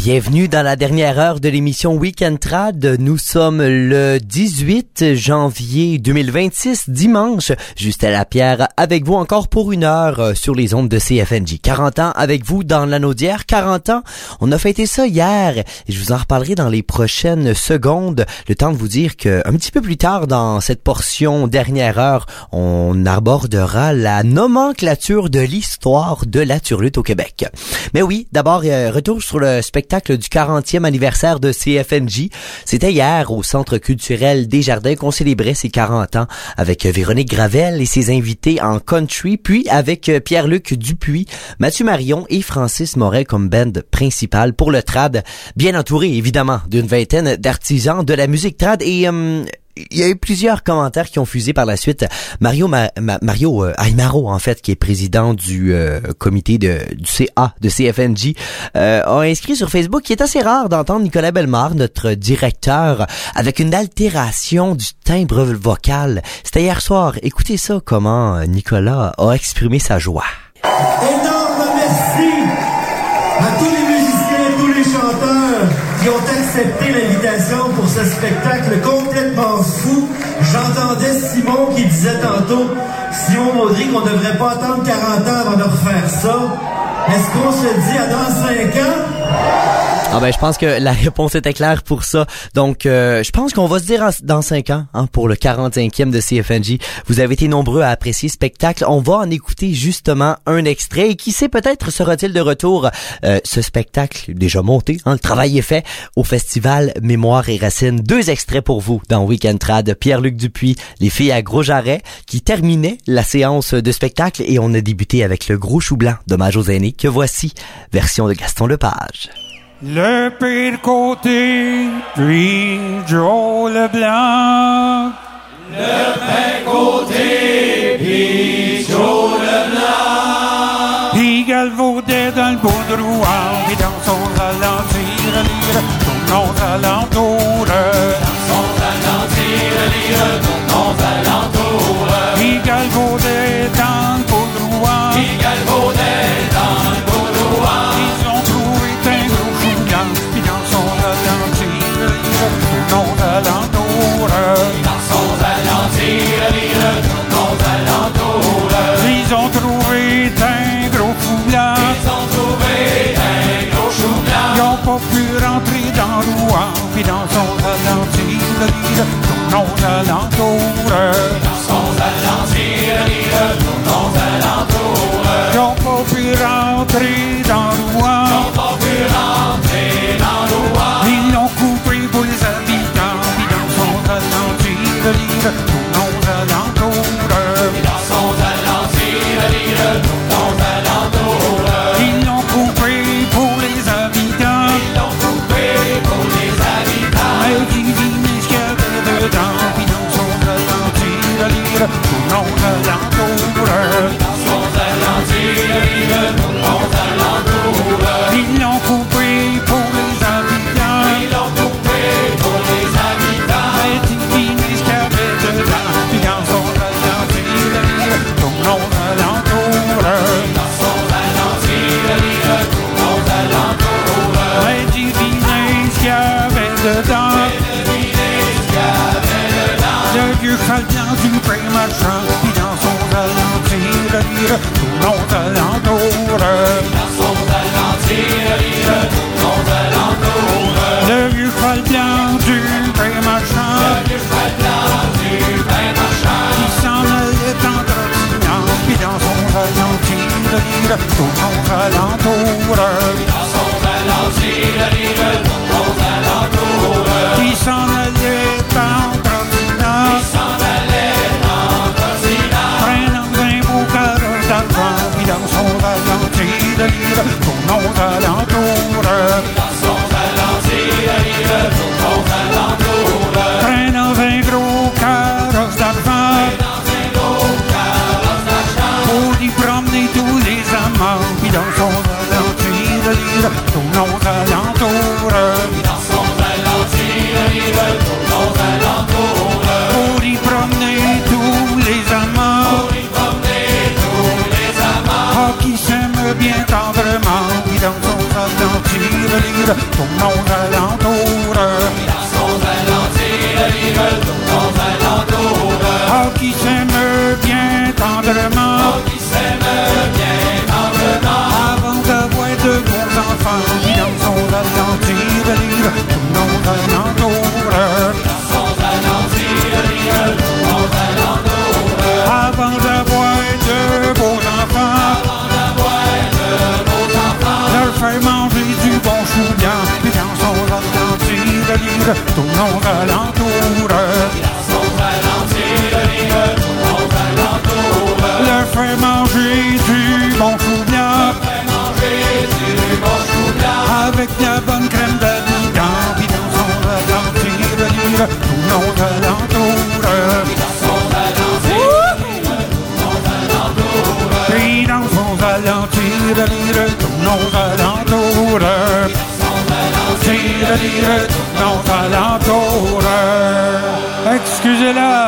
Bienvenue dans la dernière heure de l'émission Week-end Trad. Nous sommes le 18 janvier 2026, dimanche. Juste à la Pierre, avec vous encore pour une heure sur les ondes de CFNJ. 40 ans avec vous dans l'Anaudière. 40 ans, on a fêté ça hier et je vous en reparlerai dans les prochaines secondes. Le temps de vous dire que un petit peu plus tard dans cette portion dernière heure, on abordera la nomenclature de l'histoire de la turlute au Québec. Mais oui, d'abord, retour sur le spectacle du 40e anniversaire de CFNJ. C'était hier au Centre culturel Desjardins qu'on célébrait ses 40 ans avec Véronique Gravel et ses invités en country, puis avec Pierre-Luc Dupuis, Mathieu Marion et Francis Morel comme band principale pour le trad, bien entouré évidemment d'une vingtaine d'artisans de la musique trad et il y a eu plusieurs commentaires qui ont fusé par la suite. Mario Aymaro, en fait, qui est président du comité du CA de CFNJ, a inscrit sur Facebook qu'il est assez rare d'entendre Nicolas Bellemare, notre directeur, avec une altération du timbre vocal. C'était hier soir. Écoutez ça, comment Nicolas a exprimé sa joie. Énorme merci à tous les musiciens, tous les chanteurs qui ont accepté l'invitation pour ce spectacle complètement fou. J'entendais Simon qui disait tantôt, Simon Maudry, qu'on ne devrait pas attendre 40 ans avant de refaire ça. Est-ce qu'on se dit à dans 5 ans? Ah ben, je pense que la réponse était claire pour ça. Donc, je pense qu'on va se dire dans 5 ans, pour le 45e de CFNJ. Vous avez été nombreux à apprécier ce spectacle. On va en écouter justement un extrait. Et qui sait, peut-être sera-t-il de retour ce spectacle déjà monté. Le travail est fait au festival Mémoire et Racines. 2 extraits pour vous dans Week-end Trad. Pierre-Luc Dupuis, Les filles à Gros Jarret, qui terminait la séance de spectacle. Et on a débuté avec Le Gros Chou Blanc d'Hommage aux aînés, que voici, version de Gaston Lepage. Le pire côté, puis Joe Leblanc. Le pire côté, puis Joe Leblanc. Il galvaudait dans le bout de Rouen, puis dans son ralentir, lire, tournons alentour. Dans son ralentir, lire, tournons alentour. Il galvaudait dans le bout de Rouen. Il galvaudait dans le bout de Rouen. Ils ont trouvé un gros chou blanc, puis dans son ralentir, lire, tournons alentour. Dans son ralentir, lire, tournons alentour. Ils ont trouvé un gros chou blanc. Ils ont trouvé un gros chou blanc. Ils n'ont pas pu rentrer dans Rouen, puis dans son ralentir, lire, tournons alentour. Dans son ralentir, lire, tournons alentour. Ils n'ont pas pu rentrer dans Rouen. Ils n'ont pas pu rentrer dans Rouen. Ils l'ont coupé pour les habitants, puis dans son ralentir, lire, tournons alentour. Dans son ralentir, lire, tournons alentour. Ils l'ont coupé pour les habitants. Ils l'ont coupé pour les habitants. Mais diviner ce qu'il y avait dedans, puis dans son ralentir, lire, tournons alentour. Dans son ralentir, lire, tournons alentour. Ils l'ont coupé pour les habitants. Ils l'ont coupé pour les habitants. Mais diviner ce qu'il y avait dedans, puis dans son ralentir, lire, tournons alentour. Dans son ralentir, lire, tournons alentour. Mais diviner ce qu'il y avait dedans. Devinez ce qu'il y avait dedans. Le vieux cheval blanc du pré marchand, puis dans son ralentir, lire, tournons alentour. Dans son ralentir, lire, tournons alentour. Le vieux cheval blanc du pré marchand, Le vieux cheval blanc du pain marchand. qui s'en allait en trottinant, puis dans son ralentir, lire, tournons alentour. Dans son ralentir, lire, tournons alentour. Qui s'en allait en trottinant, Il s'en allait en trottinant. prenant un beau carrosse d'argent, puis dans son ralentir, lire, tournons alentour. Dans son ralentir, lire, tournons alentour. Prenant un gros carrosse d'argent, Dans un gros carrosse d'argent. pour y promener tous les amants, puis dans son ralentir, lire, lire, tournons alentour. Dansons ralentir, lire, tournons alentour. Ah, qui s'aime bien tendrement. Oh, qui s'aime bien tendrement. Avant d'avoir de bons enfants, qui dansons ralentir, lire, tournons alentour. Dansons ralentir, lire, tournons alentour. Avant d'avoir de beaux enfants, leur faire manger du bon chou blanc, puis dansons ralentir, lire, tournons alentour. Dansons ralentir, lire, tournons alentour. Leur faire manger du bon chou blanc, Manger du bon chou blanc. avec de la bonne crème d'habitant, puis dansons ralentir, lire, tournons alentour. Dansons ralentir, lire, tournons alentour. Puis dansons ralentir, lire, tournons alentour. Tire, lire, tournons alentour. Excusez-la.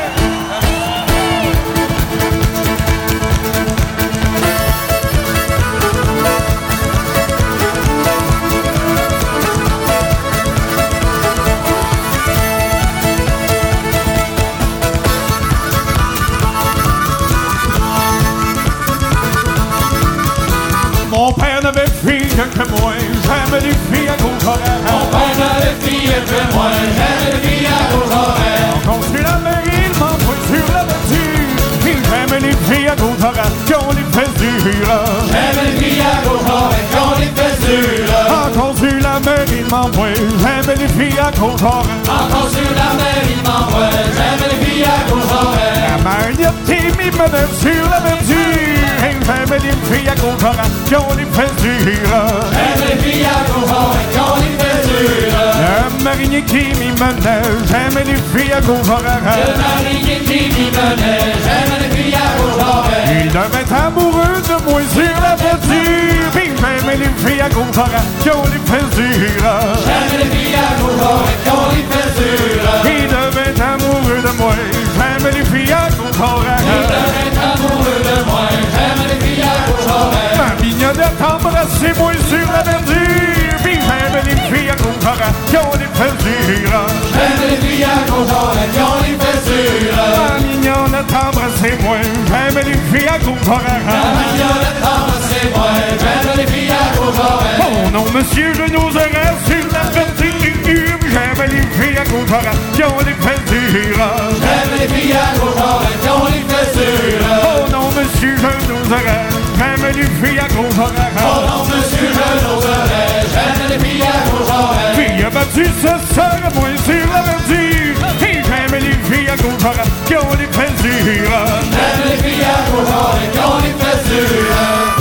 Mon père n'avait fille que moi, jamais des filles à gauche horaire. Mon père n'avait fille que moi, j'aime les filles à gauche horaire. On construit la mairie, il m'envoie sur la voiture. Puis j'aime les filles à gauche horaire qui ont les fesses dures. J'aime les filles à gauche horaire qui ont les fesses dures. On construit la mairie, il m'envoie, j'aime les filles à gauche horaire. Encore sur la mer, il m'envoie, j'aime les filles à gauche horaire. La magnétique me manœuvre sur la verdure. Et j'aime les filles à gauche horaire qui ont les fesses dures. J'aime les filles à gauche horaire qui ont les fesses dures. Le marinier qui m'y menait, j'aime les filles à gauche horaire. Le marinier qui m'y menait, j'aime les filles à gauche horaire. Il devait être amoureux de moi sur la verdure. Puis j'aime les filles à gauche horaire qui ont les fesses dures. J'aime les filles à gauche horaire qui ont les fesses dures. Il devait être amoureux de moi, j'aime les filles à gauche horaire. Il devait être amoureux de moi, j'aime les filles à gauche horaire. Ma mignonnette embrassez moi sur la verdure. Puis j'aime les filles à gauche horaire qui ont les fesses dures. J'aime les filles à gauche horaire qui ont les fesses dures. Ma mignonnette embrassez moi, j'aime les filles à gauche horaire. La mignonnette embrassez-moi, j'aime les filles à gauche horaire. Oh non, monsieur, je n'oserais sur la verdure. J'aime les filles à gauche horaire qui ont les fesses dures. J'aime les filles à gauche horaire qui ont les fesses dures. Oh non, monsieur, je n'oserais. J'aime les filles à gauche horaire. Oh non, monsieur, je n'oserais. J'aime les filles à gauche horaire. Fille abattue, ce serait moi sur la verdure. Et j'aime les filles à gauche horaire qui ont les fesses dures. J'aime les filles à gauche horaire qui ont les fesses dures.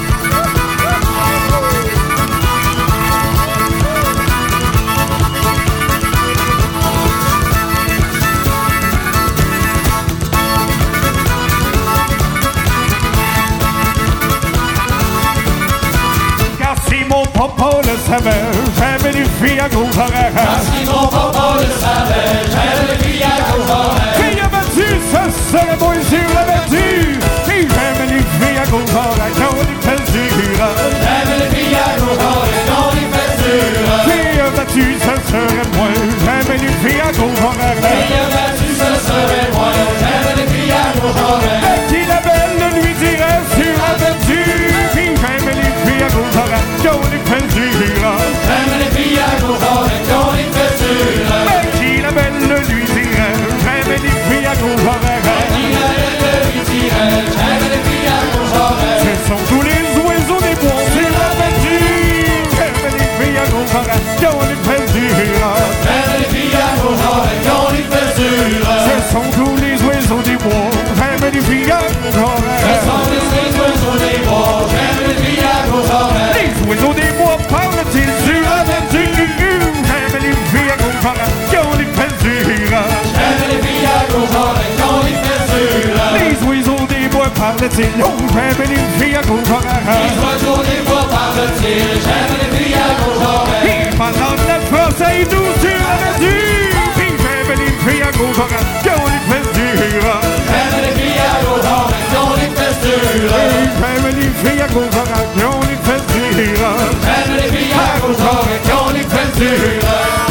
Mon papa le savait, j'aime les filles à gauche horaire. Si mon papa le savait, j'aime les filles à gauche horaire. Fille abattue, ce serait moi sur la verdure. Et j'aime les filles à gauche horaire qui ont les fesses dures. J'aime les filles à gauche horaire qui ont les fesses dures. Fille abattue, ce serait moi, j'aime les filles à gauche horaire. Fille abattue, ce serait moi, j'aime les filles à gauche horaire. Qui la belle lui dirait sur la verdure. Puis j'aime les filles à gauche horaire qui ont les fesses dures. J'aime les filles à gauche horaire qui ont les fesses dures. Qui la belle lui dirait, j'aime les filles à gauche horaire. Qui la belle lui dirait, j'aime les filles à gauche horaire. Ce sont tous les oiseaux des bois sur la verdure. J'aime les filles à gauche horaire qui ont les fesses dures. J'aime les filles à gauche horaire qui ont les fesses dures. Ce sont tous les oiseaux des bois. J'aime les filles à gauche horaire. Ce sont les oiseaux des bois, j'aime les filles à gauche horaire. Les oiseaux des bois parlent-ils sur la verdure? J'aime les filles à gauche horaire qui ont les fesses dures. J'aime les filles à gauche horaire qui ont les fesses dures. Les oiseaux des bois parlent-ils? Oh, j'aime les filles à gauche horaire. Les oiseaux des bois parlent-ils, j'aime les filles à gauche horaire. Ils parlent de la force et nous sur la verdure. Puis j'aime les filles à gauche horaire qui ont les fesses dures. J'aime les filles à gauche horaire qui ont les fesses dures. J'aime les filles à gauche horaire qui ont les fesses dures. J'aime les filles à gauche horaire l'aventure.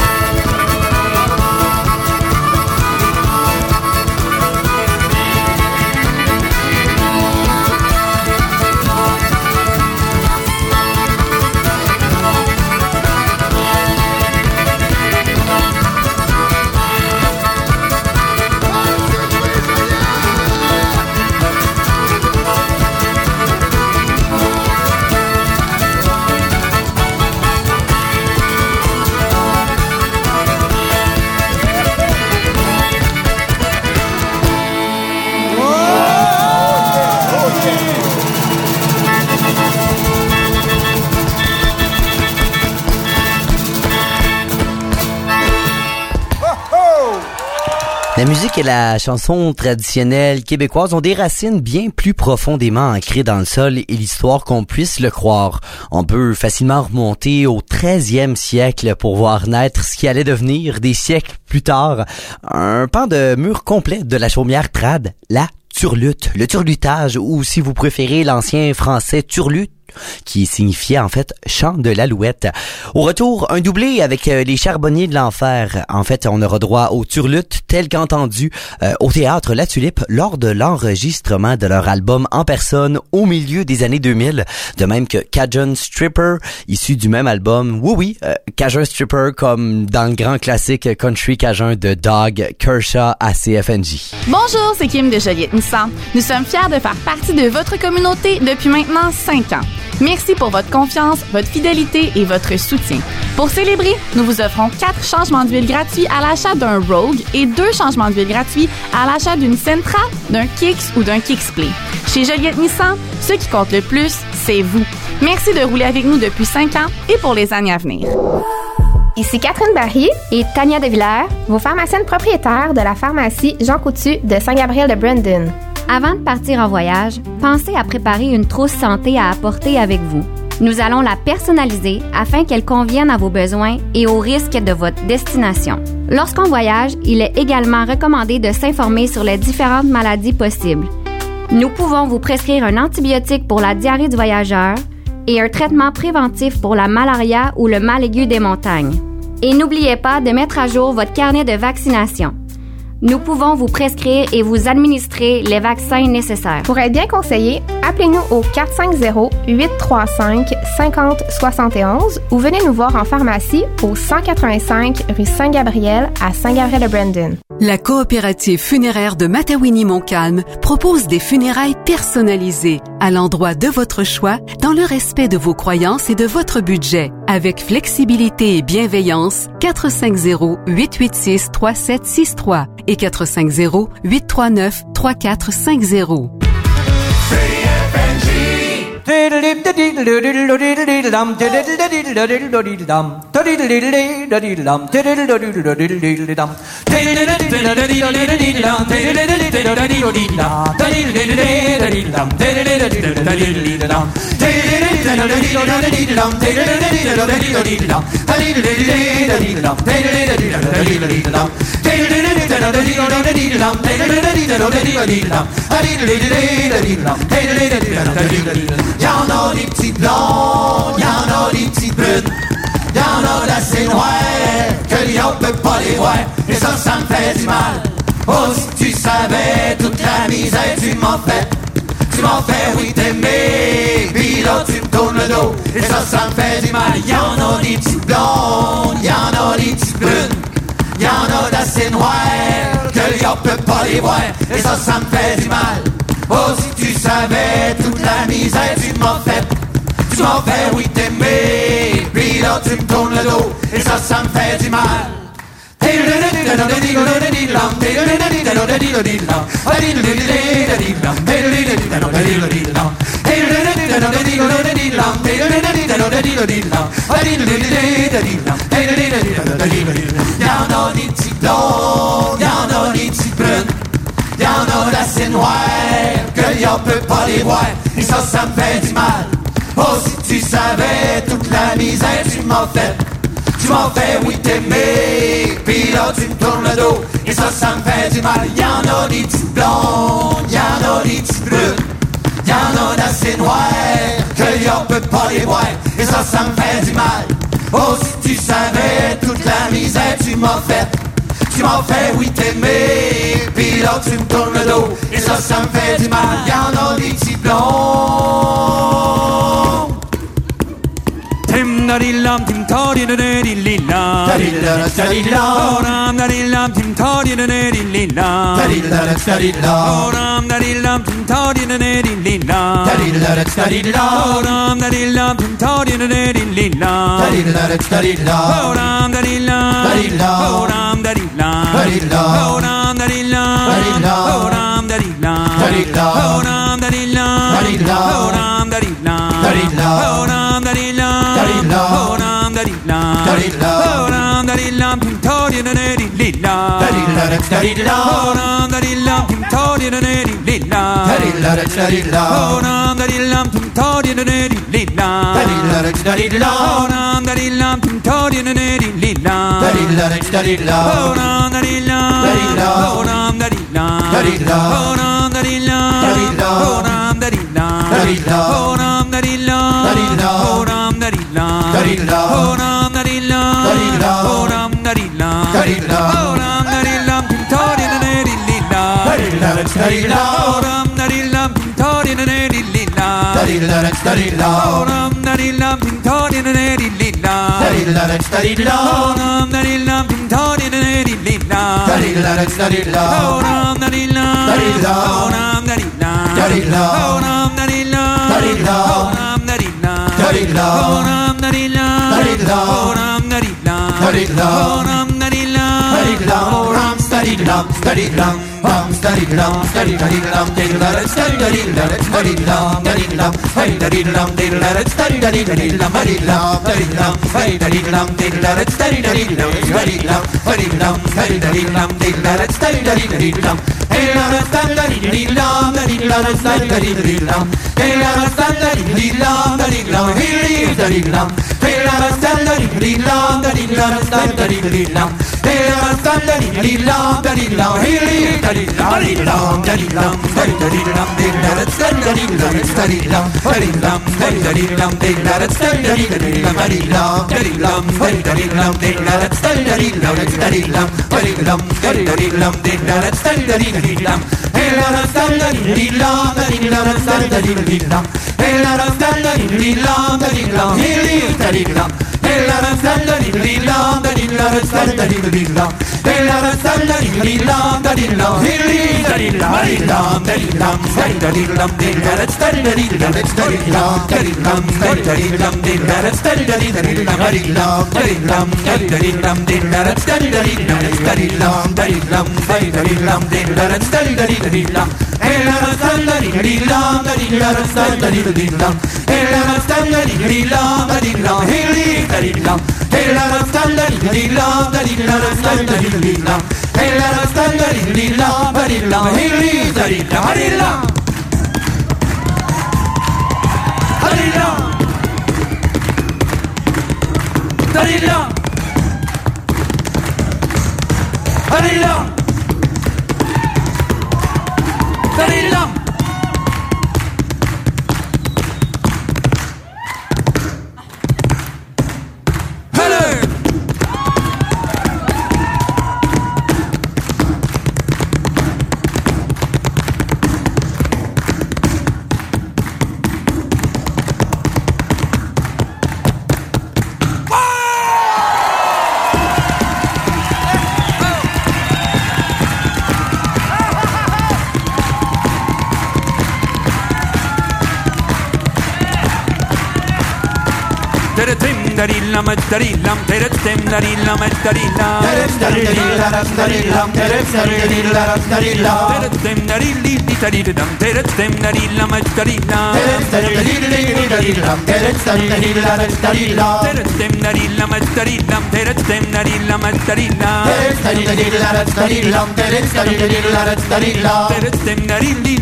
La musique et la chanson traditionnelle québécoise ont des racines bien plus profondément ancrées dans le sol et l'histoire qu'on puisse le croire. On peut facilement remonter au 13e siècle pour voir naître ce qui allait devenir des siècles plus tard un pan de mur complet de la chaumière trad, la turlute, le turlutage ou si vous préférez l'ancien français turlute, qui signifiait en fait chant de l'alouette. Au retour, un doublé avec les charbonniers de l'enfer. En fait, on aura droit au turlute tel qu'entendu au théâtre La Tulipe lors de l'enregistrement de leur album en personne au milieu des années 2000. De même que Cajun Stripper, issu du même album. Oui, Cajun Stripper comme dans le grand classique country cajun de Doug Kershaw à CFNJ. Bonjour, c'est Kim de Joliette Nissan. Nous sommes fiers de faire partie de votre communauté depuis maintenant 5 ans. Merci pour votre confiance, votre fidélité et votre soutien. Pour célébrer, nous vous offrons 4 changements d'huile gratuits à l'achat d'un Rogue et 2 changements d'huile gratuits à l'achat d'une Sentra, d'un Kicks ou d'un Kicksplay. Chez Joliette Nissan, ce qui compte le plus, c'est vous. Merci de rouler avec nous depuis 5 ans et pour les années à venir. Ici Catherine Barry et Tania Devillers, vos pharmaciennes propriétaires de la pharmacie Jean Coutu de Saint-Gabriel de Brandon. Avant de partir en voyage, pensez à préparer une trousse santé à apporter avec vous. Nous allons la personnaliser afin qu'elle convienne à vos besoins et aux risques de votre destination. Lorsqu'on voyage, il est également recommandé de s'informer sur les différentes maladies possibles. Nous pouvons vous prescrire un antibiotique pour la diarrhée du voyageur et un traitement préventif pour la malaria ou le mal aigu des montagnes. Et n'oubliez pas de mettre à jour votre carnet de vaccination. Nous pouvons vous prescrire et vous administrer les vaccins nécessaires. Pour être bien conseillé, appelez-nous au 450-835-5071 ou venez nous voir en pharmacie au 185 rue Saint-Gabriel à Saint-Gabriel-de-Brandon. La coopérative funéraire de Matawini-Montcalm propose des funérailles personnalisées à l'endroit de votre choix dans le respect de vos croyances et de votre budget. Avec flexibilité et bienveillance, 450-886-3763 et 450-839-3450. Y'en a des petits blonds, y'en a des petits brunes, y'en a d'assez noirs que Lyon peut pas les voir, et ça me fait du mal. Oh, si tu savais toute la misère tu m'en fais oui t'aimer, pis là tu me tournes le dos, et ça me fait du mal. Y'en a des petits blonds, y'en a des petits brunes, y'en a d'assez noirs que Lyon peut pas les voir, et ça me fait du mal. Oh, si tu savais toute la misère tu m'en fais oui t'aimer, puis là tu me tournes le dos, et ça me fait du mal. Y'en a des petits blonds, y'en a des petits brunes, y'en a d'assez noirs que Lyon peut pas les voir, et ça me fait du mal. Oh, si tu savais toute la misère tu m'en fais oui t'aimer, pis là tu me tournes le dos, et ça me fait du mal. Y'en a des petits blonds, y'en a des petits brunes, y'en a d'assez noirs que Lyon peut pas les voir, et ça me fait du mal. Oh, si tu savais tu m'as fait oui t'aimer. Puis là tu me tournes le dos, et ça me fait du mal. Y'en a des petits plombs. Tim dadilam tim todi da lila. Tadilla tadilla. Oram dadilam tim todi da lila. Tadilla tadilla. Oram dadilam tim todi da lila. Tadilla tadilla. Oram dadilam tim todi da lila. Tadilla tadilla. Oram dadilam. Oram dadilam. Oram dadilam. Oram dadilam. Oram dadilam. Oram dadilam. Oram dadilam. Oram dadilam. Oram dadilam tim todi da lila. Oram dadilam tim todi da lila. Oram dadilam tim todi da lila. Oram dadilam tim todi da lila. Oram dadilam. Oram dadilam. Oram dadilam. Oram dadilam. Oram dadilam. Oram dadilam. Oram dadilam. Oram dadilam. Oram dadilam tim todi da lila. Oram dadilam tim todi da lila. Oram dadilam tim todi da lila. Oram dadilam tim todi da lila. Oram dadilam. Oram dadilam. Oram dadilam. Oram dadilam. Oram dadilam. Oram dadilam. Oram dadilam. Oram stadilam, stadilam, stadilam, stadilam, stadilam, stadilam, stadilam, stadilam, stadilam, stadilam, stadilam, stadilam, stadilam, stadilam, stadilam, stadilam, stadilam, stadilam, stadilam,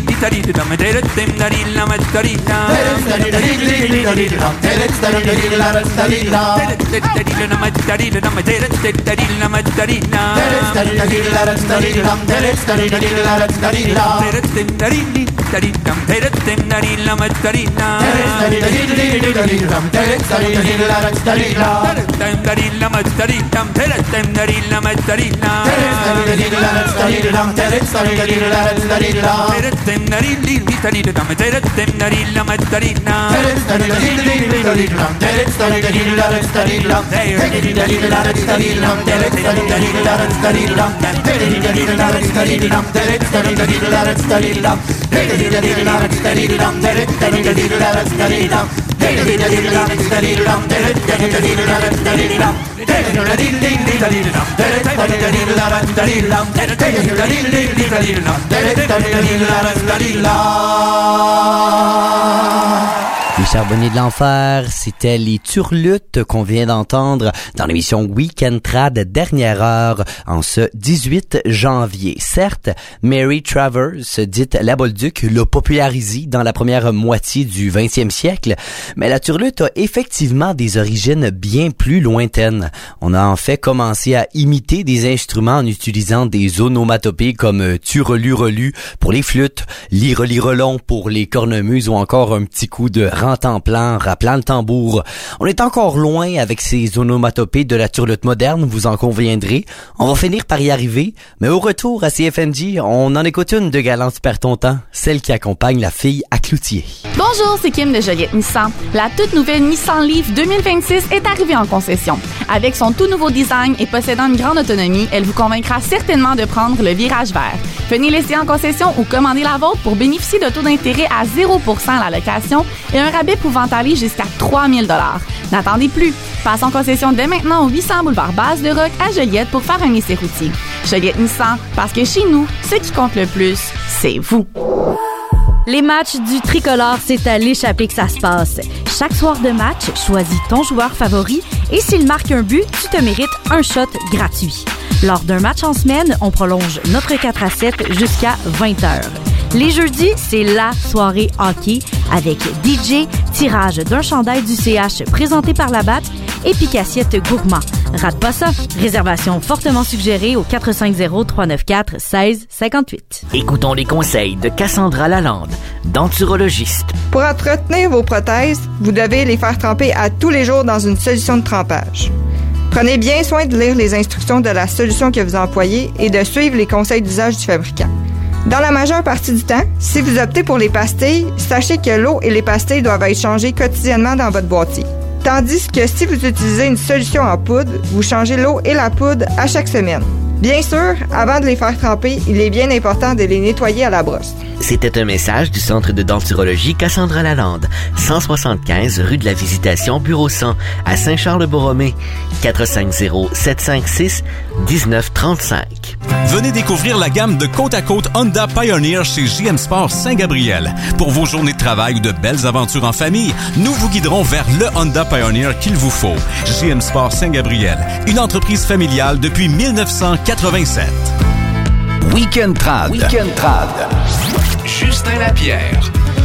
Stadilam, Les Charbonniers de l'Enfer, c'était les Turlutes qu'on vient d'entendre dans l'émission Week-end Trad dernière heure en ce 18 janvier. Certes, Mary Travers, dite la Bolduc, l'a popularisé dans la première moitié du 20e siècle, mais la Turlute a effectivement des origines bien plus lointaines. On a en fait commencé à imiter des instruments en utilisant des onomatopées comme tu-relu-relu pour les flûtes, li-reli-relon pour les cornemuses ou encore un petit coup de rentemplant, rappelant le tambour. On est encore loin avec ces onomatopées de la turlute moderne, vous en conviendrez. On va finir par y arriver, mais au retour à CFMJ, on en écoute une de Galante perd ton temps, celle qui accompagne la fille à Cloutier. Bonjour, c'est Kim de Joliette Nissan. La toute nouvelle Nissan Leaf 2026 est arrivée en concession. Avec son tout nouveau design et possédant une grande autonomie, elle vous convaincra certainement de prendre le virage vert. Venez l'essayer en concession ou commandez la vôtre pour bénéficier de taux d'intérêt à 0% à la location et un rabais pouvant aller jusqu'à 3 000 $. N'attendez plus. Passe en concession dès maintenant au 800 boulevard Base de Roc à Joliette pour faire un essai routier. Joliette Nissan, parce que chez nous, ce qui compte le plus, c'est vous. Les matchs du Tricolore, c'est à l'échappée que ça se passe. Chaque soir de match, choisis ton joueur favori et s'il marque un but, tu te mérites un shot gratuit. Lors d'un match en semaine, on prolonge notre 4 à 7 jusqu'à 20h. Les jeudis, c'est la soirée hockey avec DJ, tirage d'un chandail du CH présenté par la BAT et pique-assiette gourmand. Rate pas ça. Réservation fortement suggérée au 450-394-1658. Écoutons les conseils de Cassandra Lalande, denturologiste. Pour entretenir vos prothèses, vous devez les faire tremper à tous les jours dans une solution de trempage. Prenez bien soin de lire les instructions de la solution que vous employez et de suivre les conseils d'usage du fabricant. Dans la majeure partie du temps, si vous optez pour les pastilles, sachez que l'eau et les pastilles doivent être changées quotidiennement dans votre boîtier. Tandis que si vous utilisez une solution en poudre, vous changez l'eau et la poudre à chaque semaine. Bien sûr, avant de les faire tremper, il est bien important de les nettoyer à la brosse. C'était un message du Centre de denturologie Cassandra Lalande, 175 rue de la Visitation, bureau 100, à Saint-Charles-Borromée, 450-756-1935. Venez découvrir la gamme de côte à côte Honda Pioneer chez JM Sport Saint-Gabriel. Pour vos journées de travail ou de belles aventures en famille, nous vous guiderons vers le Honda Pioneer qu'il vous faut. JM Sport Saint-Gabriel, une entreprise familiale depuis 1987. Week-end Trad. Week-end Trad. Justin Lapierre.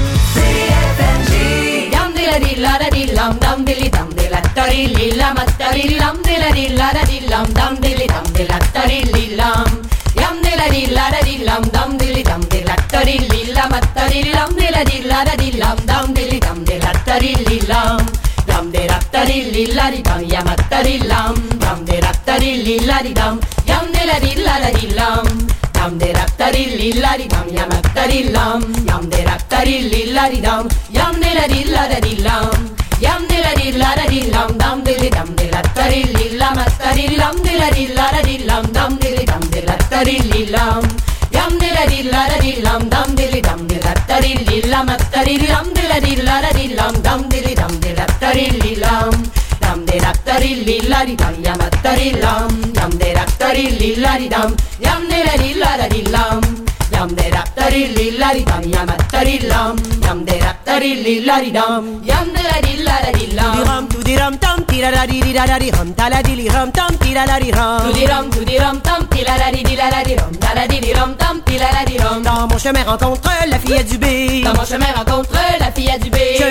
Yam de raptari lillari dam yam raptari lam yam de raptari lillari dam yam de la lillari lam yam de la lillari lam dam de raptari lillam raptari lam de la lillari lam dam de raptari lillam yam de la lillari lam dam de raptari lillam raptari lam de la lillari lam dam de raptari lillam yam de raptari lillari dam yam raptari lam yam de raptari lillari dam yam de la lillari lam yam de raptari lillari dam yam raptari lam yam de raptari lillari dam yam de la lillari lam ram tu diram tam tirari dirari ram taladi ram tam tirari ram tu diram tam tirari dirari ram taladi ram tam tirari ram. Dans mon chemin rencontre la fille du B, dans mon chemin rencontre la fille du B, je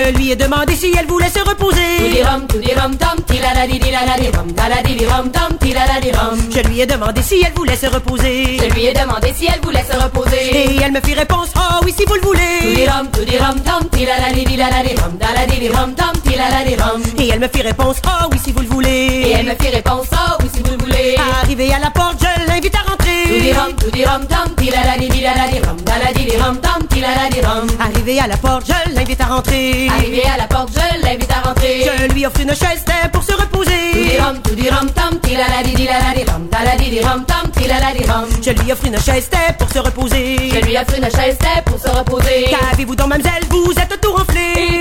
Je lui ai demandé si elle voulait se reposer. Tout di rom tom, tilaladi dilaladi rom, taladi di rom tom, tilaladi rom. Je lui ai demandé si elle voulait se reposer. Je lui ai demandé si elle voulait se reposer. Et elle me fit réponse, oh oui si vous le voulez. Tout di rom tom, tilaladi dilaladi rom, taladi di rom tom, tilaladi rom. Et elle me fit réponse, oh oui si vous le voulez. Et elle me fit réponse, oh oui si vous le voulez. Arrivé à la porte, je l'invite à rentrer. Tout di rom tom, tilaladi dilaladi rom, taladi di rom tom, tilaladi rom. Arrivé à la porte, je l'invite à rentrer. Arrivé à la porte, je l'invite à rentrer. Je lui offre une chaise pour se reposer. Tout di rom tom, tilaladi dilaladi rom, taladi di rom tom, tilaladi rom. Je lui offre une chaise pour se reposer. Je lui offre une chaise pour se reposer. Qu'avez-vous donc, mademoiselle, vous êtes tout renflé.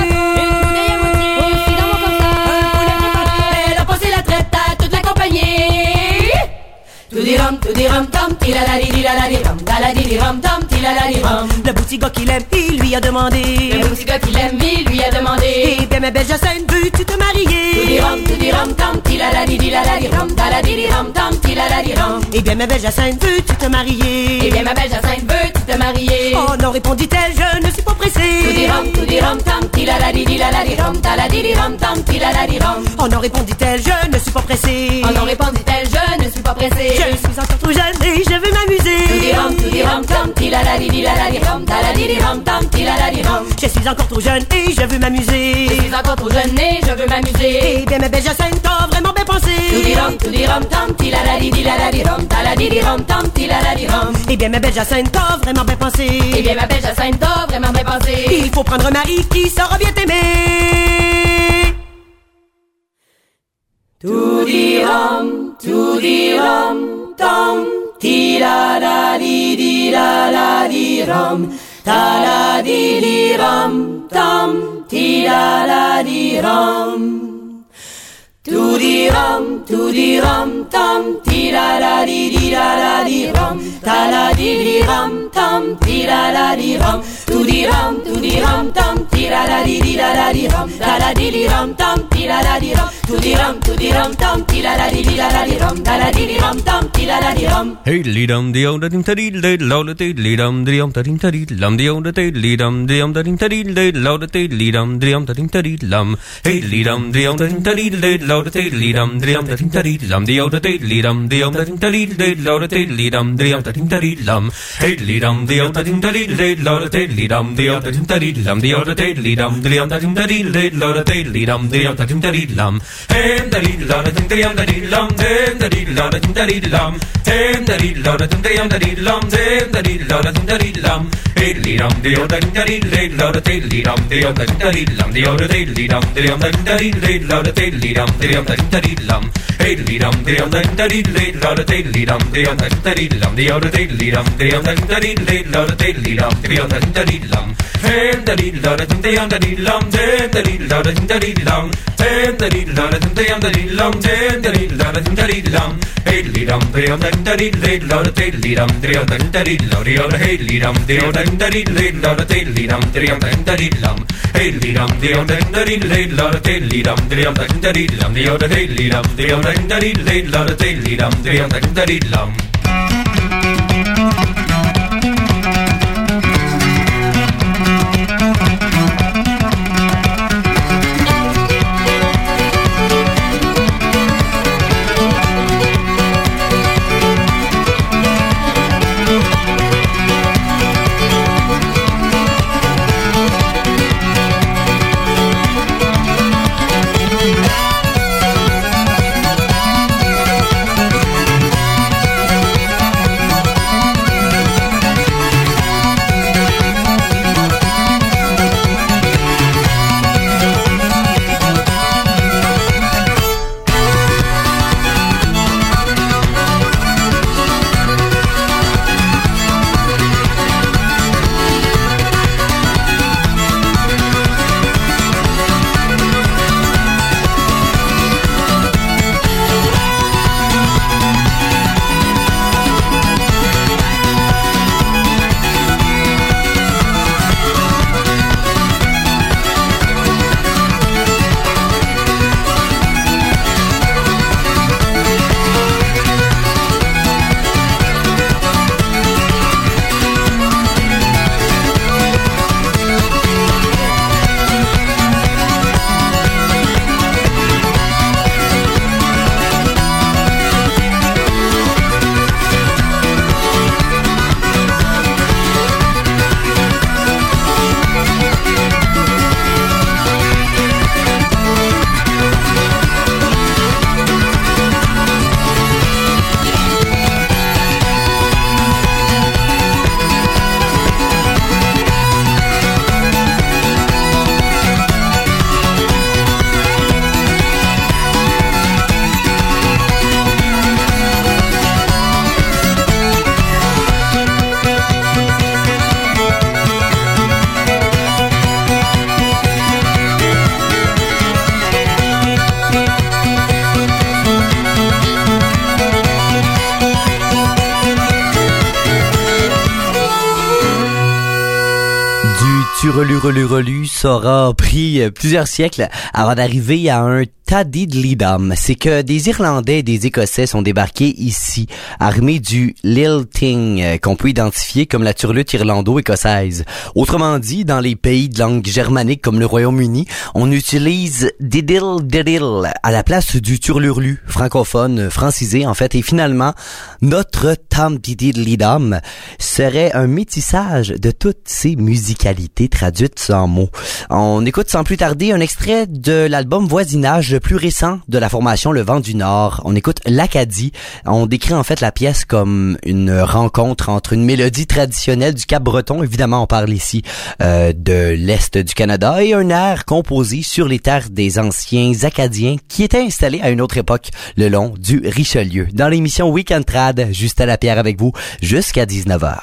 Elle a posé la traite à toute la compagnie. Tout di rom tom, tilaladi dilaladi rom, taladi di rom tom, tilaladi rom. Le petit gars qu'il aime, il lui a demandé. Le petit gars qu'il aime, il lui a demandé. Eh bien ma belle Jacinthe, veux-tu te marier? Tout di rom tom, tilaladi dilaladi rom, taladi di rom tom, tilaladi rom. Eh bien ma belle Jacinthe, veux-tu te marier? Eh bien ma belle Jacinthe, veux-tu te marier? Oh non, répondit-elle, je ne suis pas pressée. Tout di rom tom, tilaladi dilaladi rom, taladi di rom tom, tilaladi rom. Oh non, répondit-elle, je ne suis pas pressée. Oh non, répondit-elle, je ne suis pas pressée. Je suis encore trop jeune et je veux m'amuser. Tout di rom tom, tilaladi dilaladi rom, taladi di rom tom, tilaladi rom. Je suis encore trop jeune et je veux m'amuser. Je suis encore trop jeune et je veux m'amuser. Eh bien ma belle Jacinthe, t'as vraiment bien pensé. Tout di rom tom, tilaladi dilaladi rom, taladi di rom tom, tilaladi rom. Eh bien ma belle Jacinthe, t'as vraiment bien pensé. Eh bien ma belle Jacinthe, t'as vraiment bien pensé. Il faut prendre un mari qui saura bien t'aimer. Tout di rom tom, tilaladi dilaladi rom, taladi di rom tom, tilaladi rom. Tout di rom tom, tilaladi dilaladi rom, taladi di rom tom, tilaladi rom. Tout di rom tom, tilaladi dilaladi rom, taladi di rom tom, tilaladi rom. Tout di rom tom, tilaladi dilaladi rom, taladi di rom tom, tilaladi rom. Hey, lidam di onda dim tadil de lauda te lidam di om tadim tadil lam di onda te lidam di om tadim tadil de lauda te lidam di om tadim tadil lam. Hey, lidam di om tadim tadil de lauda te lidam di om tadim tadil lam di onda te lidam di om tadim tadil de lauda te lidam di om tadim tadil lam. Hey, lidam di om tadim tadil de lauda te lidam di om tadim tadil lam di onda te lidam di om tadim tadil de lauda te lidam di om tadim tadil lam. Hey, tadil lauda te om tadil lam, tadil lauda te tadil lam. Tadil lauda te om tadil lam, tadil lauda te tadil lam. Hey, lidam di om tadim tadil de lauda te lidam di om tadim tadil lam di onda te lidam di om tadim tadil de lauda te lidam di om tadim tadil lam. Hey, lidam di om tadim tadil de lauda te lidam di om tadim tadil lam di onda te lidam di om tadim tadil de lauda te lidam di om tadim tadil lam. Hey, tadil lauda te om tadil lam, tadil lauda te tadil lam. Tadil lauda te om tadil lam, tadil lauda te tadil lam. Hey, lidam di om tadim tadil de lauda te lidam di om tadim tadil lam di onda hey lidam di om tadim tadil de lauda te lidam di om tadim tadil lam. Hey, lidam di om tadim tadil de lauda te lidam di om tadim tadil lam di onda hey lidam di om tadim tadil de lauda te lidam di om tadim tadil lam. turelu, ça aura pris plusieurs siècles avant d'arriver à un Tadidlidam. C'est que des Irlandais et des Écossais sont débarqués ici, armés du lilting, qu'on peut identifier comme la turlute irlando-écossaise. Autrement dit, dans les pays de langue germanique comme le Royaume-Uni, on utilise didil à la place du turlurlu, francophone, francisé en fait, et finalement, notre Tam Dididlidam serait un métissage de toutes ces musicalités traduites en mots. On écoute sans plus tarder un extrait de l'album Voisinage, le plus récent de la formation Le Vent du Nord. On écoute l'Acadie. On décrit en fait la pièce comme une rencontre entre une mélodie traditionnelle du Cap-Breton, évidemment on parle ici de l'Est du Canada, et un air composé sur les terres des anciens Acadiens qui étaient installés à une autre époque le long du Richelieu. Dans l'émission Weekend Trad, Justin Lapierre avec vous jusqu'à 19h.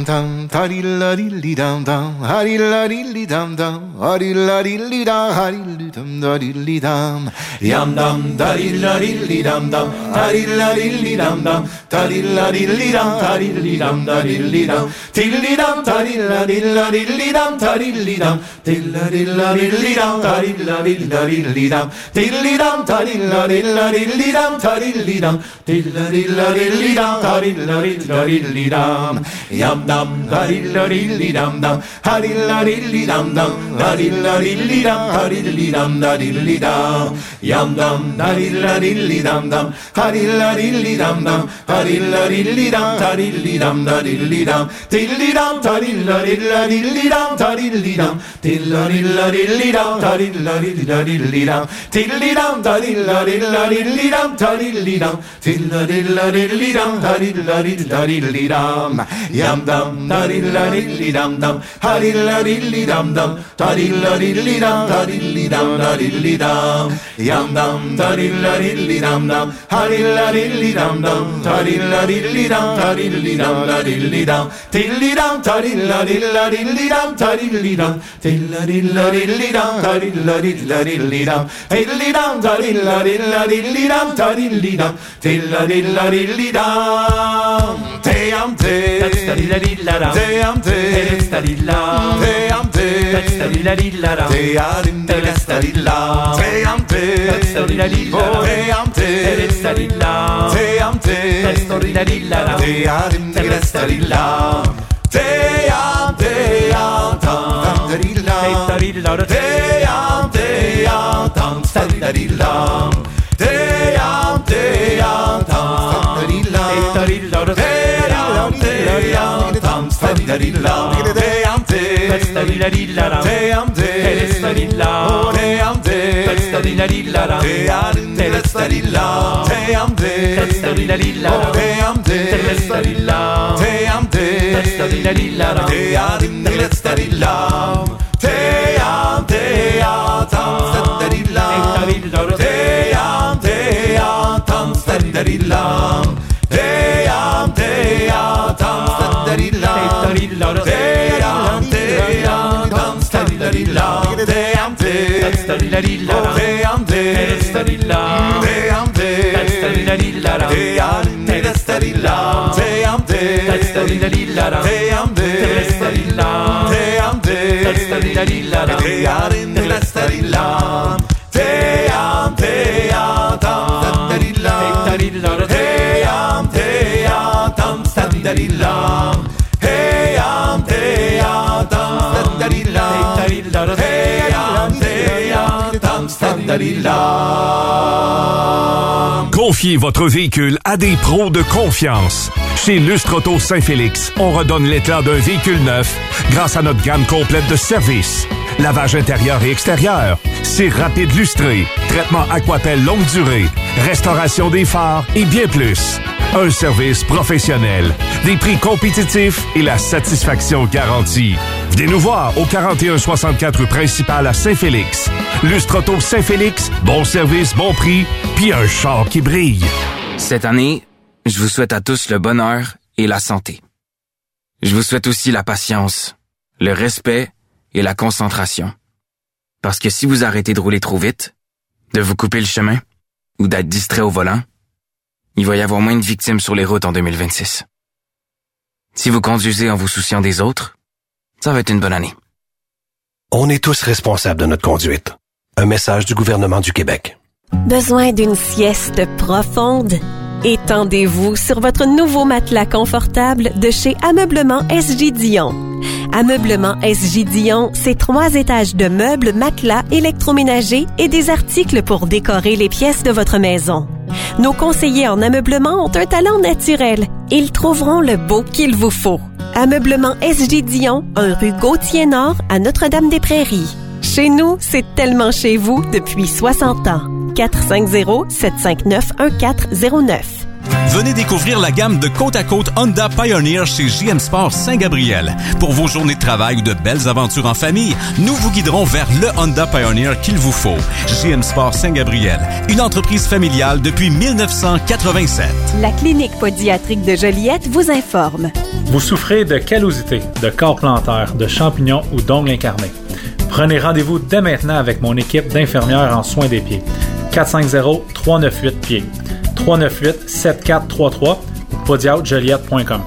Yam dam da dilla dilli dam dam da dilla dilli dam dam da dilla dilli dam da dilli dam da dilli dam dilli dam da dilla dilla dilli dam da dilli dam dilla dilla dilli dam da dilla dilla dilli dam dilli dam da dilla dilla dilli dam da dilli dam dilla dilla dilli dam da dilla dilla dilli dam yam dam da dilla dilli dam dam ha dilla dilli dam dam da dilla dilli dam da dilli dam da dilli dam yam dam da dilla dilli dam dam ha dilla dilli dam dam ha dilla dilli dam da dilli dam da dilli dam dilli dam da dilla dilla dilli dam da dilli dam dilla dilla dilli dam da dilla dilla dilli dam dilli dam da dilla dilla dilli dam da dilli dam dilla dilla dilli dam da dilla dilla dilli dam yam dam da dilla dilli dam dam ha dilla dilli dam dam da dilla dilli dam da dilli dam da dilli dam yam dam da dilla dilli dam dam ha dilla dilli dam dam da dilla dilli dam da dilli dam da dilli dam dilli dam da dilla dilla dilli dam da dilli dam dilla dilla dilli dam da dilla dilla dilli dam dilli dam da dilla dilla dilli dam da dilli dam dilla dilla dilli dam te am te sta dilla dilla dam te am te sta dilla te am te sta dilla dilla dam te am te sta dilla te am te sta dilla dilla te am te sta dilla te am te sta dilla dilla te am te sta dilla te am te am tam dilla sta dilla te am tam sta dilla te am tam dilla sta dilla te am tam sta dilla te am te sta dilla dilla te am te sta dilla te am te sta dilla dilla te am te sta dilla te am te sta dilla dilla te am te sta dilla te am te sta dilla dilla te am te sta dilla te am te tam sta dilla te am te tam sta dilla te am te tam sta dilla te am te tam sta dilla te am te sta dilla te am te sta dilla te am te sta dilla te am te sta dilla te am te sta dilla te am te sta dilla te am te sta dilla te am te sta dilla te am te tam sta dilla te am te tam sta dilla hey am te tam sta dilla hey am te tam sta dilla. Confiez votre véhicule à des pros de confiance. Chez Lustre Auto Saint-Félix, on redonne l'éclat d'un véhicule neuf grâce à notre gamme complète de services. Lavage intérieur et extérieur, cire rapide lustré, traitement Aquapel longue durée, restauration des phares et bien plus. Un service professionnel, des prix compétitifs et la satisfaction garantie. Venez nous voir au 4164 rue principale à Saint-Félix. Lustre Auto Saint-Félix, bon service, bon prix, puis un char qui brille. Cette année, je vous souhaite à tous le bonheur et la santé. Je vous souhaite aussi la patience, le respect et la concentration. Parce que si vous arrêtez de rouler trop vite, de vous couper le chemin ou d'être distrait au volant, il va y avoir moins de victimes sur les routes en 2026. Si vous conduisez en vous souciant des autres, ça va être une bonne année. On est tous responsables de notre conduite. Un message du gouvernement du Québec. Besoin d'une sieste profonde? Étendez-vous sur votre nouveau matelas confortable de chez Ameublement SJ Dion. Ameublement SJ Dion, c'est 3 étages de meubles, matelas, électroménagers et des articles pour décorer les pièces de votre maison. Nos conseillers en ameublement ont un talent naturel. Ils trouveront le beau qu'il vous faut. Ameublement SJ Dion, 1 rue Gauthier-Nord à Notre-Dame-des-Prairies. Chez nous, c'est tellement chez vous depuis 60 ans. 450-759-1409. Venez découvrir la gamme de côte à côte Honda Pioneer chez JM Sport Saint-Gabriel. Pour vos journées de travail ou de belles aventures en famille, nous vous guiderons vers le Honda Pioneer qu'il vous faut. JM Sport Saint-Gabriel, une entreprise familiale depuis 1987. La clinique podiatrique de Joliette vous informe. Vous souffrez de callosité, de corps plantaire, de champignons ou d'ongles incarnés. Prenez rendez-vous dès maintenant avec mon équipe d'infirmières en soins des pieds. 450-398-PIEDS. 398-7433 ou podiatrijoliette.com.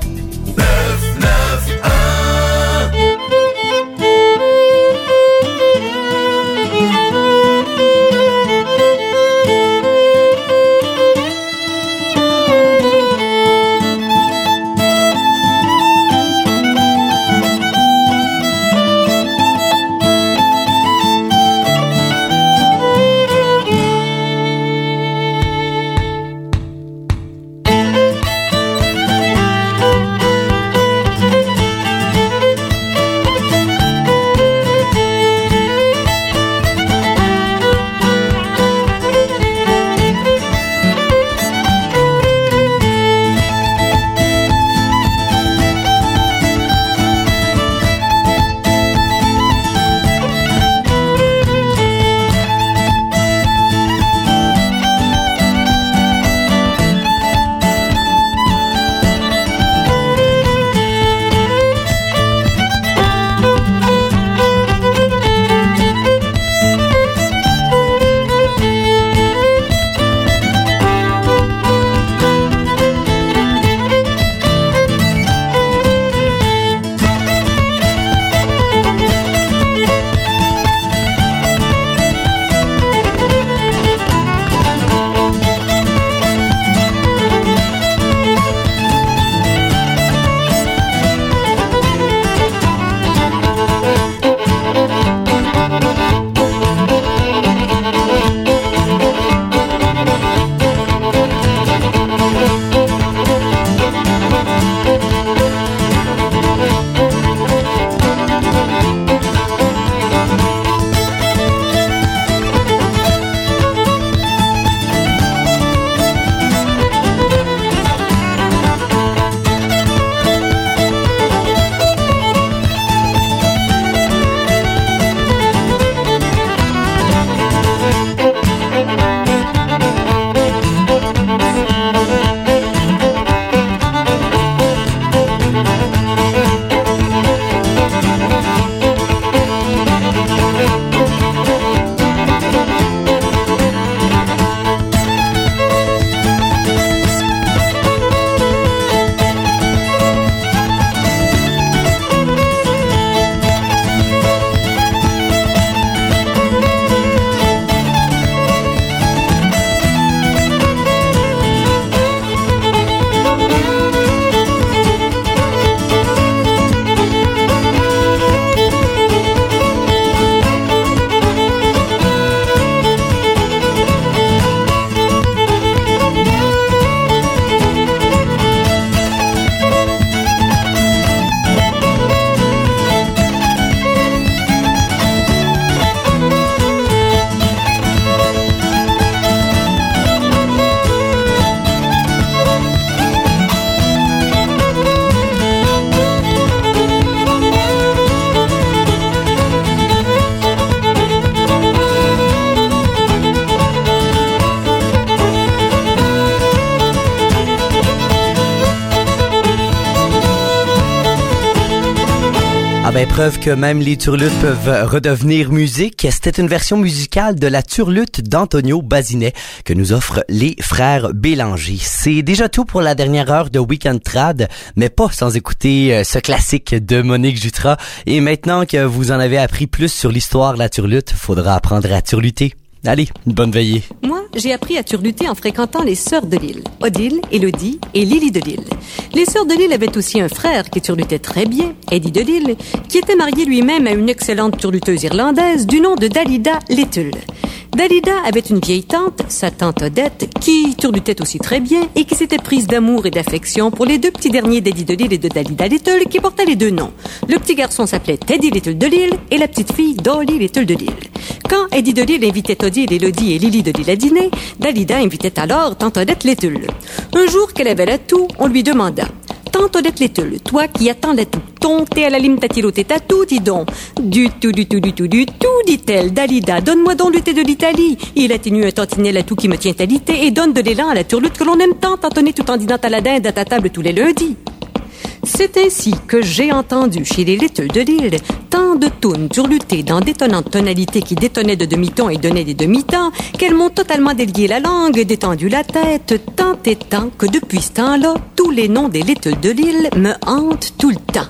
ben, preuve que même les turlutes peuvent redevenir musique. C'était une version musicale de la turlute d'Antonio Bazinet que nous offrent les frères Bélanger. C'est déjà tout pour la dernière heure de Week-end Trad, mais pas sans écouter ce classique de Monique Jutras. Et maintenant que vous en avez appris plus sur l'histoire de la turlute, faudra apprendre à turluter. Allez, une bonne veillée. Moi, j'ai appris à turluter en fréquentant les Sœurs de Lille, Odile, Élodie et Lily de Lille. Les Sœurs de Lille avaient aussi un frère qui turlutait très bien, Eddie de Lille, qui était marié lui-même à une excellente turluteuse irlandaise du nom de Dalida Little. Dalida avait une vieille tante, sa tante Odette, qui turlutait aussi très bien et qui s'était prise d'amour et d'affection pour les deux petits derniers d'Eddie de Lille et de Dalida Little qui portaient les deux noms. Le petit garçon s'appelait Teddy Little de Lille et la petite fille Dolly Little de Lille. Quand Eddie de Lille invitait Odile, Élodie et Lily de Lille à dîner, Dalida invitait alors tante Odette Little. Un jour qu'elle avait l'atout, on lui demanda: Tante Odette Little, toi qui attends l'atout, ton thé à la lime tatilo t'es tatou, dis donc. Du tout, dit-elle. Dalida, donne-moi donc le thé de l'Italie. Il atténue un tantinet l'atout qui me tient alité et donne de l'élan à la turlute que l'on aime tant entonner tout en dînant à la dinde à ta table tous les lundis. C'est ainsi que j'ai entendu chez les Little de Lille tant de tunes turlutées dans d'étonnantes tonalités qui détonnaient de demi-tons et donnaient des demi-temps qu'elles m'ont totalement délié la langue, détendu la tête, tant et tant que depuis ce temps-là, tous les noms des Little de Lille me hantent tout le temps.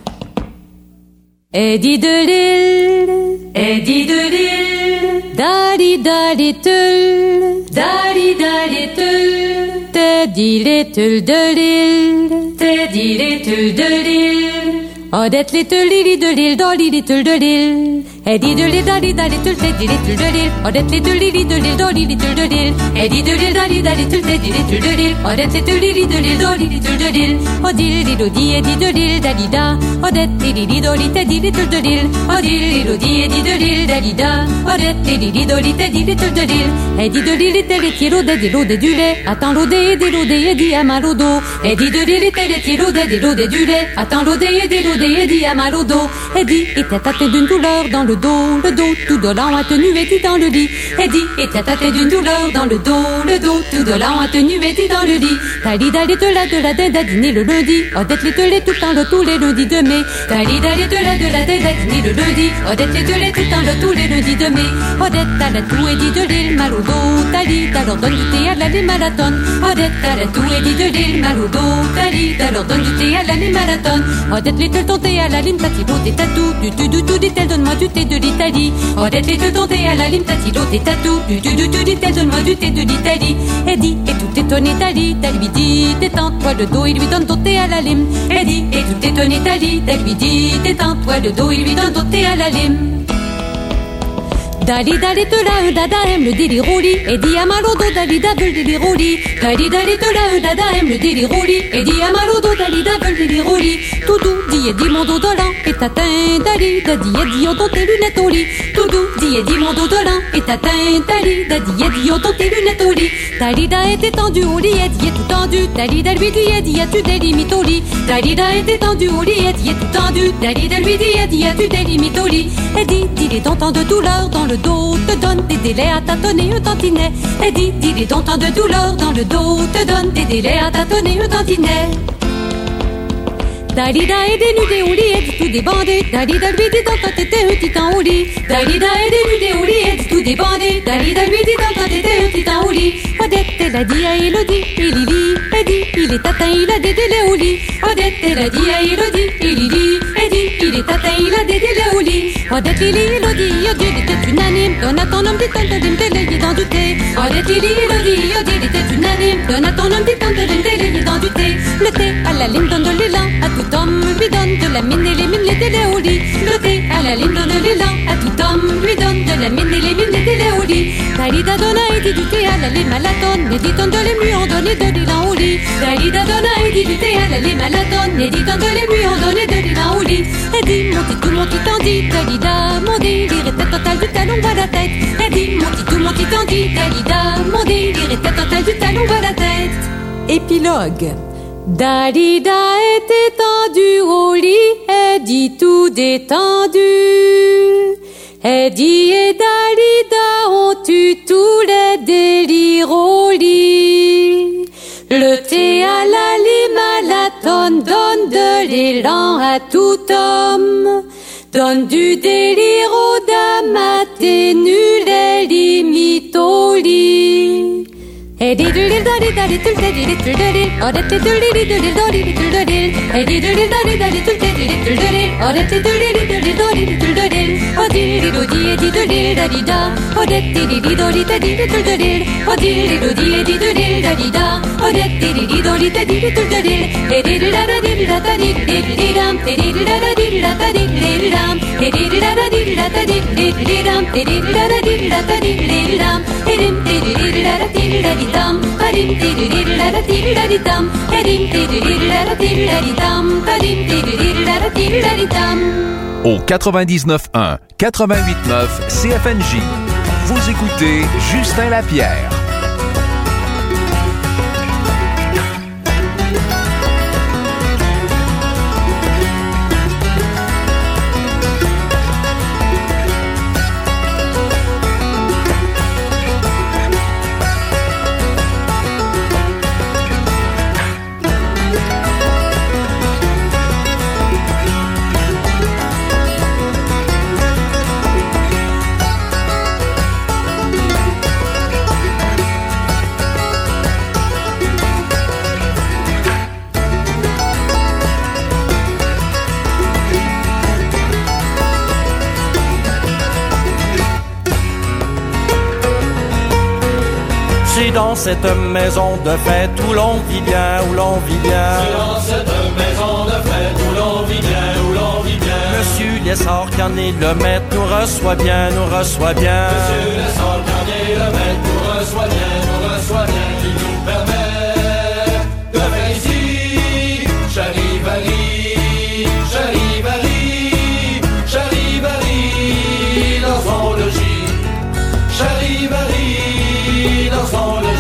Eddie de Lille, Eddie de Lille, Dalida Little, Dalida Little, Teddy Little de Lille, Teddy Little de Lille, Odette Little, Lily de Lille, Dolly Little de Lille, Eddie de Lille, Dalida Little, Teddy Little de Lille, Odette Little, Lily de Lille, Dolly Little de Lille, Eddie de Lille, Dalida Little, Teddy Little de Lille, Odette Little, Lily de Lille, Dolly Little de Lille, Odile, Elodie, Eddie de Lille, Dalida, Odette et Lily, Dolly, Teddy Little de Lille, Odile, Elodie, Eddie de Lille, Dalida, Odette et Lily, Dolly, Teddy Little de Lille, Eddie de Lille était laitier, l'odé du lait, attends l'odé, Eddie a mal au dos, Eddie de Lille était laitier, l'odé du lait, attends l'odé, Eddie a mal au dos, Eddie était atteint d'une douleur dans le dos tout dolent attenu Eddie dans le lit, Eddie était atteint d'une douleur dans le dos tout dolent attenu Eddie dans le lit, Dalida Little de la dinde à dîner le lundi, Odette Little tout le temps le tous les lundis de mai, Dalida Little de la dinde à dîner le lundi, Odette Little tout le temps le tous les lundis de mai, Odette à la toux Eddie de Lille mal au dos, Dalida leur donne du thé à la lime à la tonne, Odette à la toux Eddie de Lille mal au dos, Dalida leur donne du thé à la lime à la tonne, Odette Little ton thé à la lime tatilo t'es tatou, du tout dit-elle donne-moi du thé de l'Italie, Odette Little ton thé à la lime tatilo t'es tatou, du tout dit-elle donne-moi du thé de l'Italie, Eddie est tout étonné Dali, lui dit détends-toi le dos, il lui donne ton thé à la lime, Eddie est tout étonné Dali, lui dit détends-toi le dos, il lui donne ton thé à la lime. Dalida Little un dada aime le délire au lit, Eddie a mal au dos, Dalida veut le délire au lit, Dalida Little un dada aime le délire au lit, Eddie a mal au dos, Dalida veut le délire au lit, tout doux, dit Eddie mon dos dolent est atteint, Dalida dit Eddie on tes lunettes au lit, tout doux, dit Eddie mon dos dolent est atteint, Dalida dit Eddie on tes lunettes au lit, Dalida est étendue au lit, Eddie est tout tendu, Dalida lui dit Eddie as-tu des limites au lit, Dalida est étendue au lit, Eddie est tout tendu, Dalida lui dit Eddie as-tu des limites au lit, Eddie dit les dons tant de douleur dans le dos, te donne des délais à tâtonner un tantinet, Eddie dit les dons tant de douleur dans le dos, te donne des délais à tâtonner un tantinet. Dalida est dénudée au lit, Eddie tout débandé, Dalida lui dit dans ta tête un titan au lit, Dalida est dénudée au lit, Eddie tout débandé, Dalida lui dit dans ta tête un titan au lit, Odette elle a dit à Élodie et Lily, Eddie il est atteint, il a des délais au lit, Odette elle a dit à Élodie et Lily, Eddie il est atteint, il a des délais au lit, Odette Lily Élodie, Odile était unanime, donne à ton homme dit tant de lime délayé dans du thé, Odette Lily Élodie, Odile était unanime, donne à ton homme dit tant de lime délayé dans du thé, le thé à la lime donne de l'élan à tout homme, lui donne de la mine et les mines les délais au lit, le thé à la lime donne de l'élan à tout homme, lui donne de la mine et les mines les délais au lit, Dalida donne à Eddie du thé à la lime à la tonne, Eddie donne de l'ému on donne de l'élan au lit, Dalida donne à Eddie du thé à la lime à la tonne, Eddie donne de l'ému on donne de l'élan au lit, Eddie mon petit tandis, Dalida mon délire était total du talon à la tête, Eddie mon petit tandis, Dalida mon délire était total du talon à la tête. Épilogue. Dalida est étendue au lit, Eddie tout détendu, Eddie et Dalida ont eu tous les délires au lit, le thé à la lime à la tonne donne de l'élan à tout homme, Donne du délire aux dames, atténue les limites au lit. Et dit du lil dali dali tul dali tul dali, oh de tul dali dali dali tul dali, et dit du lil dali dali tul dali tul dali, oh de tul dali dali dali tul dali, oh di di do di e di do lil dali da, oh de di di do li dali tul dali, oh di do di e di do lil dali da, oh de di di do li dali tul dali, e di da da di da da di di dam, e di da da di da da di di dam, e di da da di da da di di dam, e di da da di da da di di dam, e di di da da di da di dam, padim tidididididididam, padim tididididididam, padim tididididididam. Au 99.1, 88.9 CFNJ. Vous écoutez Justin Lapierre. C'est dans cette maison de fête où l'on vit bien, où l'on vit bien. C'est dans cette maison de fête où l'on vit bien, où l'on vit bien. Monsieur Lessard, qu'en est le maître, nous reçoit bien, nous reçoit bien. Monsieur Lessard, qu'en est le maître, nous reçoit bien, nous reçoit bien. Il nous permet de faire ici Charivari, Charivari, Charivari dans son logis. Charivari dans son logis.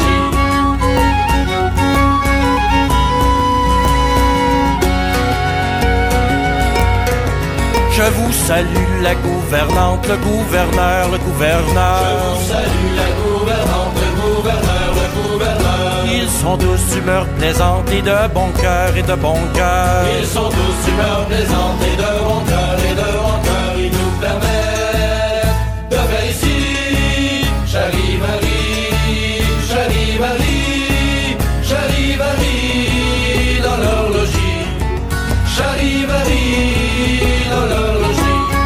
Je vous salue la gouvernante, le gouverneur, le gouverneur. Je vous salue la gouvernante, le gouverneur, le gouverneur. Ils sont tous d'humeur plaisante et de bon cœur et de bon cœur. Ils sont tous d'humeur plaisante et de bon cœur et de bon cœur. Ils nous permettent de faire ici Charivari, Charivari, Charivari dans leur logis. Charivari dans leur logis.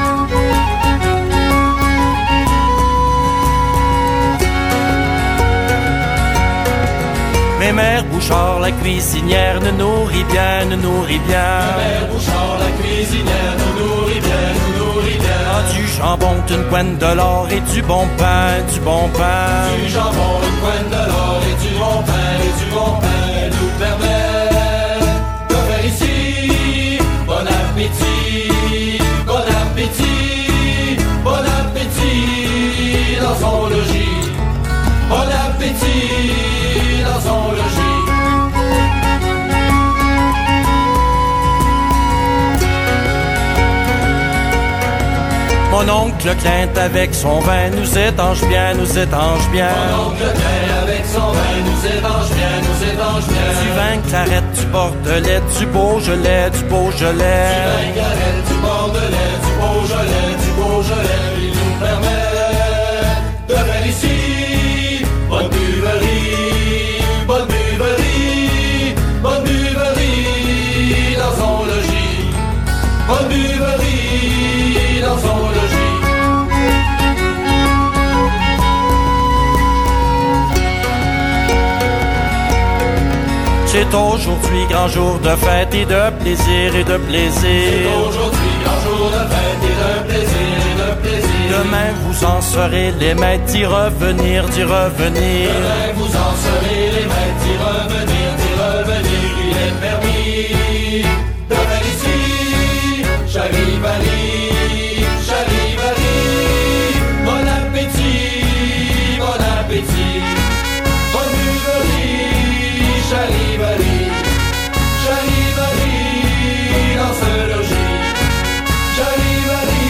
Mais Mère Bouchard, la cuisinière, nous nourrit bien, nous nourrit bien. Mère Bouchard, la cuisinière, nous nourrit bien, nous nourrit bien. Ah, du jambon, une pointe de l'or et du bon pain, du bon pain. Du jambon, une pointe de l'or et du bon pain, et du bon pain. Elle nous permet de faire ici bon appétit, bon appétit, bon appétit dans son logis. Bon appétit dans son logis. Mon oncle Clint avec son vin nous étanche bien, nous étanche bien. Mon oncle Clint avec son vin nous étanche bien, nous étanche bien. Du vin clarette, du Bordelais, du Beaujolais, du Beaujolais. Du vin clarette, du Bordelais, du Beaujolais, du Beaujolais. Il nous permet de faire ici bonne buverie, bonne buverie, bonne buverie dans son logis. Bonne buverie dans son logis. C'est aujourd'hui grand jour de fête et de plaisir et de plaisir. C'est aujourd'hui grand jour de fête et de plaisir et de plaisir. Demain vous en serez les maîtres d'y revenir, d'y revenir. Demain vous en serez les maîtres d'y revenir, d'y revenir. Il est permis de faire ici Charivari, Charivari. Bon appétit, bon appétit. Bonne buverie, Charivari, Charivari dans ce logis. Charivari.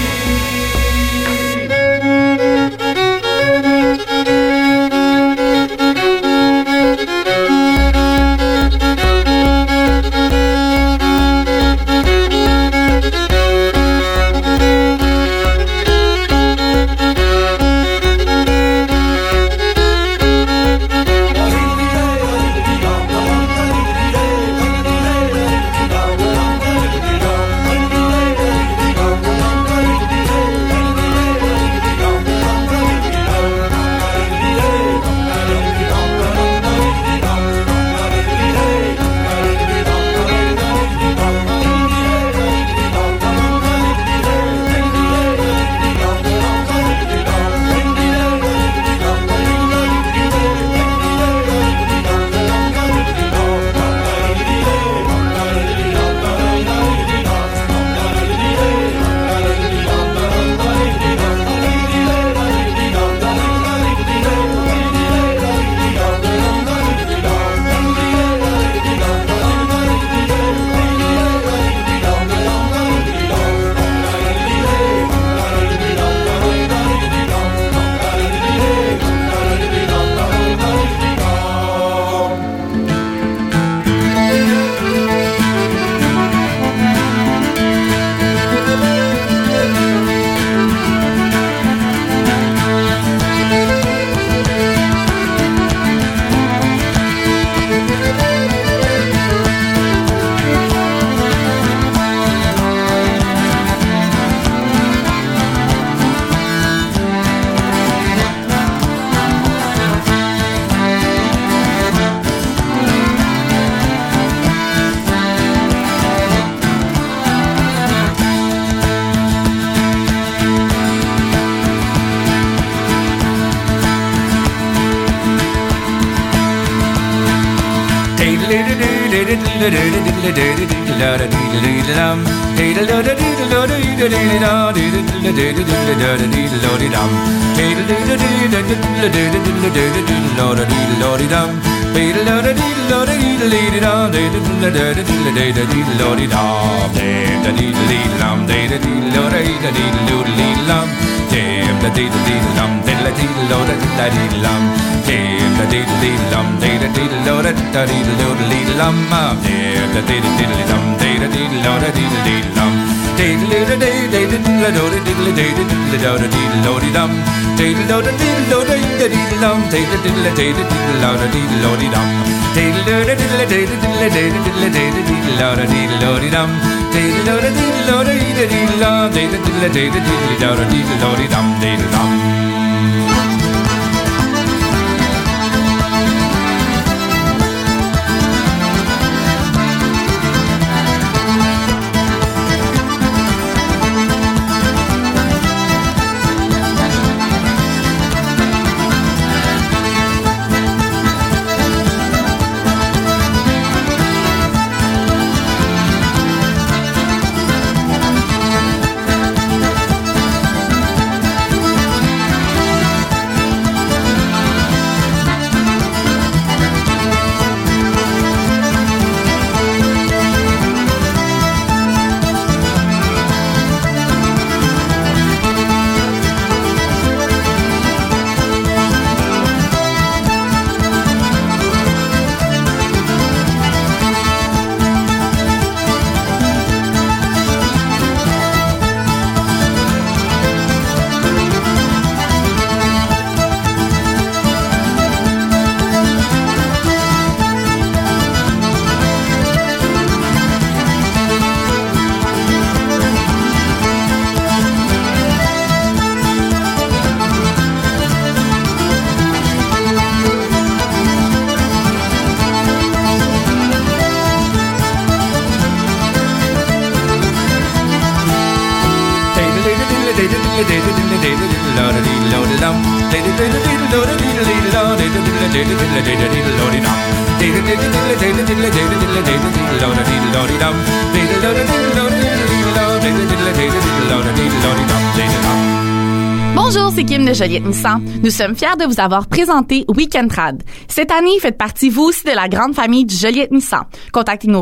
Bonjour, c'est Kim de Joliette Nissan. Nous sommes fiers de vous avoir présenté Weekend Trad. Cette année, faites partie vous aussi de la grande famille du Joliette Nissan. Contactez-nous au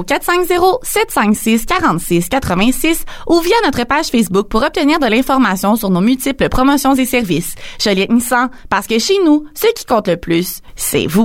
450-756-4686 ou via notre page Facebook pour obtenir de l'information sur nos multiples promotions et services. Joliette Nissan, parce que chez nous, ce qui compte le plus, c'est vous.